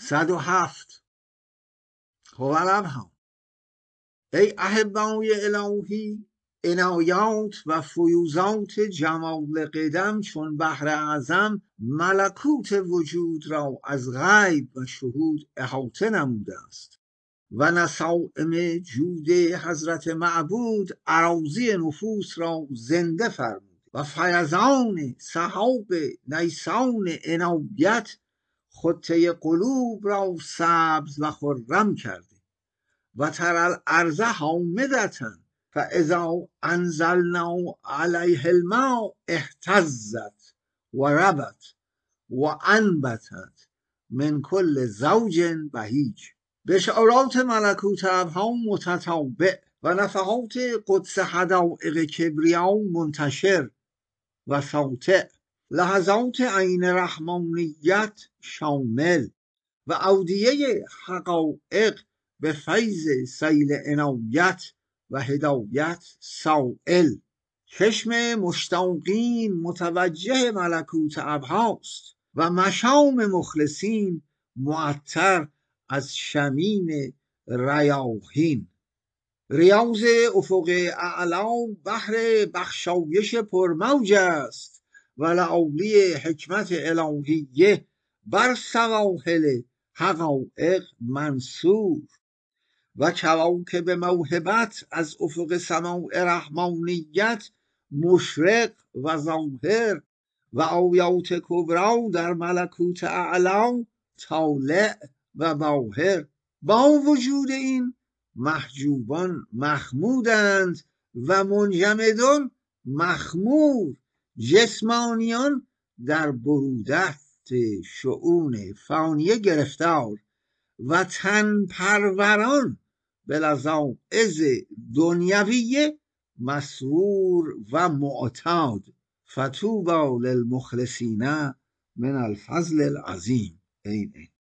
107. هم ای احبای الهی، عنایات و فیوزات جمال قدم چون بحر اعظم ملکوت وجود را از غیب و شهود احاطه نموده است و نسائم جود حضرت معبود اراضی نفوس را زنده فرمود و فیضان سحاب نیسان عنایت خطه قلوب را سبز و خرم کرده و ترى الارض حامدة فاذا انزلنا علیها الماء اهتزت و ربت و انبتت من کل زوج بهیج. بشارات ملکوت ابهام متتابع و نفحات قدس حدائق کبریا منتشر و ساطع، لحظات عین رحمانیت شامل و اودیه حقایق به فیض سیل عنایت و هدایت سائل. چشم مشتاقین متوجه ملکوت ابهاست و مشام مخلصین معطر از شمیم ریاحین. ریاض افق اعلی بحر بخشایش پرموج است و لآلی حکمت الهیه بر سواحل حقایق منصور و کواکب موهبت از افق سماع رحمانیت مشرق و ظاهر و آیات کبرا در ملکوت اعلی طالع و باهر. با وجود این محجوبان محمودند و منجمدان مخمور، جسمانیان در برودت شؤون فانیه گرفتار و تن پروران به لذایذ دنیویه مسرور و معتاد. فطوبی للمخلصین من الفضل العظیم.